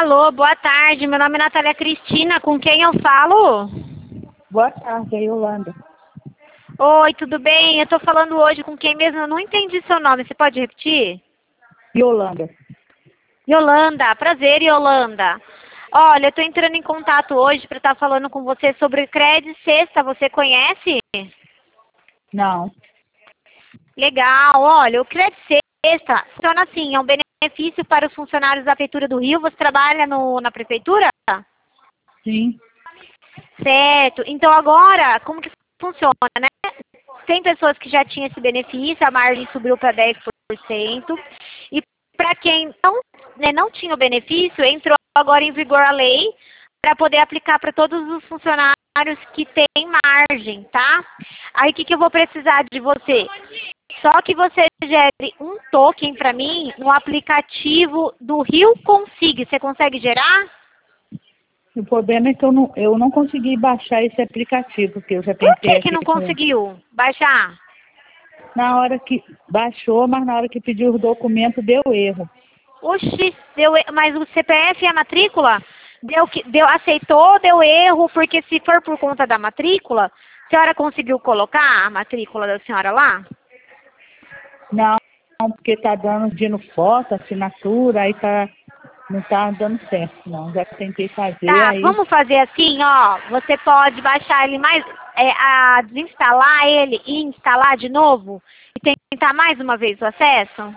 Alô, boa tarde. Meu nome é Natália Cristina. Com quem eu falo? Boa tarde, é Yolanda. Oi, tudo bem? Eu tô falando hoje com quem mesmo? Eu não entendi seu nome. Você pode repetir? Yolanda. Yolanda. Prazer, Yolanda. Olha, eu tô entrando em contato hoje para estar falando com você sobre Crédito Sexta. Você conhece? Não. Legal. Olha, o Crédito Sexta funciona assim. É um benefício para os funcionários da Prefeitura do Rio. Você trabalha na Prefeitura? Sim. Certo. Então agora, como que funciona, né? Tem pessoas que já tinham esse benefício, a margem subiu para 10%. E para quem não tinha o benefício, entrou agora em vigor a lei para poder aplicar para todos os funcionários que têm margem, tá? Aí o que eu vou precisar de você? Só que você gere um token para mim no aplicativo do Rio Consig. Você consegue gerar? O problema é que eu não consegui baixar esse aplicativo, porque eu já Por tentei que aqui não conseguiu baixar? na hora que baixou, mas na hora que pediu os documentos deu erro. Oxi, mas o CPF e a matrícula aceitou, deu erro, porque se for por conta da matrícula, a senhora conseguiu colocar a matrícula da senhora lá? Não, porque tá dando pedindo foto, assinatura, aí não tá dando certo, não. Já tentei fazer, Tá, aí vamos fazer assim, ó. Você pode baixar ele desinstalar ele e instalar de novo e tentar mais uma vez o acesso?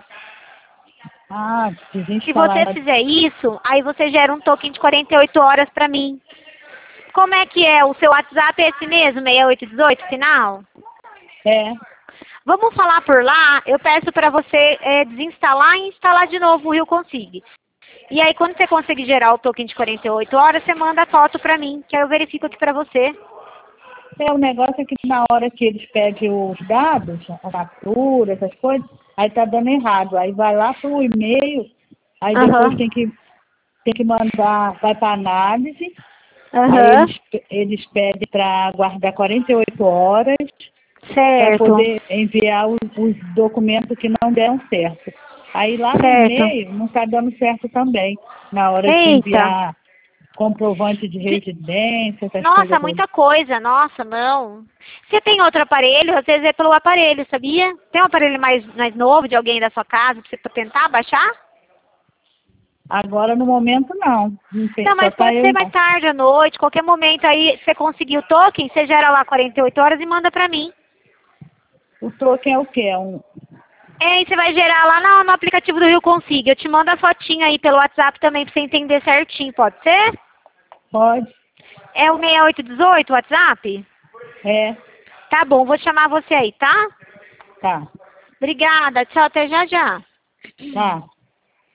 Se você desinstalar. fizer isso, aí você gera um token de 48 horas pra mim. Como é que é? O seu WhatsApp é esse mesmo, 6818, final? É, Vamos falar por lá, eu peço para você desinstalar e instalar de novo o Rio Consig. E aí, quando você conseguir gerar o token de 48 horas, você manda a foto para mim, que aí eu verifico aqui para você. o negócio é que na hora que eles pedem os dados, a fatura, essas coisas, aí tá dando errado. Aí vai lá pro e-mail, aí depois Aham. tem que mandar, vai para análise, aí Aham. eles pedem para guardar 48 horas para Certo. poder enviar os documentos que não deram certo. Aí lá no Certo. e-mail não está dando certo também, na hora de Eita. enviar comprovante de residência, essas Nossa, coisas todas. muita coisa. Nossa, não. Você tem outro aparelho? Às vezes é pelo aparelho, sabia? Tem um aparelho mais novo de alguém da sua casa pra você tentar baixar? Agora no momento não, não tem, Não, só mas tá pode eu ser e mais tarde, à noite, qualquer momento aí, você conseguir o token, você gera lá 48 horas e manda pra mim. o token é o quê? É, e você vai gerar lá no aplicativo do Rio Consig. Eu te mando a fotinha aí pelo WhatsApp também pra você entender certinho, pode ser? Pode, É o 6818 o WhatsApp? é, Tá bom, vou chamar você aí, tá? tá, Obrigada, tchau, até já já. tá.